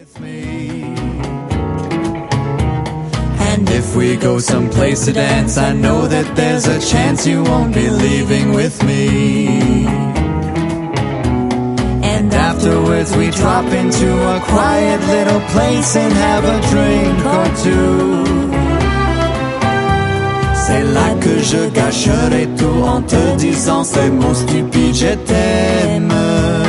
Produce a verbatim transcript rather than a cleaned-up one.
And if we go someplace to dance, I know that there's a chance you won't be leaving with me. And afterwards we drop into a quiet little place and have a drink or two. C'est là que je gâcherai tout en te disant ces mots stupides, je t'aime.